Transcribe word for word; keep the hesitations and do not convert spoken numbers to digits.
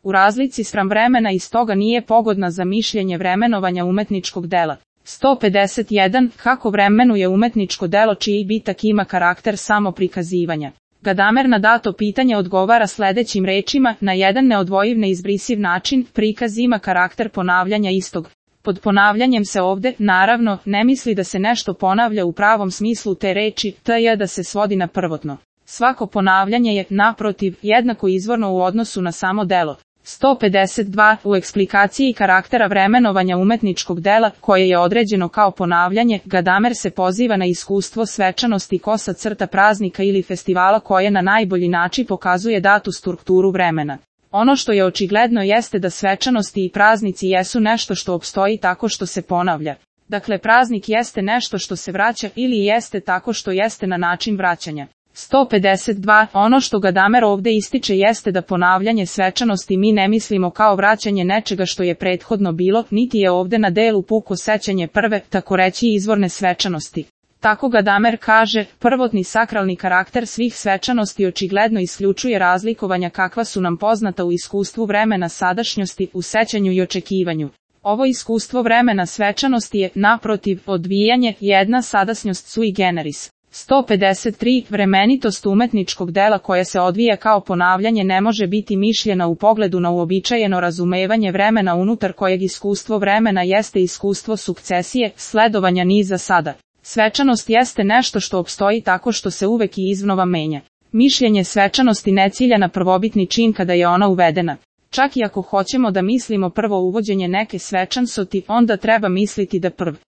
U razlici spram vremena i stoga nije pogodna za mišljenje vremenovanja umetničkog dela. sto pedeset jedan. Kako vremenuje umetničko delo čiji bitak ima karakter samo prikazivanja? Gadamer na dato pitanje odgovara sledećim rečima, na jedan neodvojiv neizbrisiv način, prikaz ima karakter ponavljanja istog. Pod ponavljanjem se ovde, naravno, ne misli da se nešto ponavlja u pravom smislu te reči, tj. da se svodi na prvotno. Svako ponavljanje je, naprotiv, jednako izvorno u odnosu na samo delo. sto pedeset dva. U eksplikaciji karaktera vremenovanja umetničkog dela, koje je određeno kao ponavljanje, Gadamer se poziva na iskustvo svečanosti kosa crta praznika ili festivala koje na najbolji način pokazuje datu strukturu vremena. Ono što je očigledno jeste da svečanosti i praznici jesu nešto što opstoji tako što se ponavlja. Dakle, praznik jeste nešto što se vraća ili jeste tako što jeste na način vraćanja. sto pedeset dva. Ono što Gadamer ovde ističe jeste da ponavljanje svečanosti mi ne mislimo kao vraćanje nečega što je prethodno bilo, niti je ovde na delu puko sećanje prve, tako reći izvorne svečanosti. Tako Gadamer kaže, prvotni sakralni karakter svih svečanosti očigledno isključuje razlikovanja kakva su nam poznata u iskustvu vremena sadašnjosti, u sećanju i očekivanju. Ovo iskustvo vremena svečanosti je, naprotiv, odvijanje, jedna sadašnjost sui generis. sto pedeset tri. Vremenitost umetničkog dela koje se odvija kao ponavljanje ne može biti mišljena u pogledu na uobičajeno razumevanje vremena unutar kojeg iskustvo vremena jeste iskustvo sukcesije, sledovanja niza sada. Svečanost jeste nešto što opstoji tako što se uvek i iznova menja. Mišljenje svečanosti ne cilja na prvobitni čin kada je ona uvedena. Čak i ako hoćemo da mislimo prvo uvođenje neke svečanosti, onda treba misliti da prv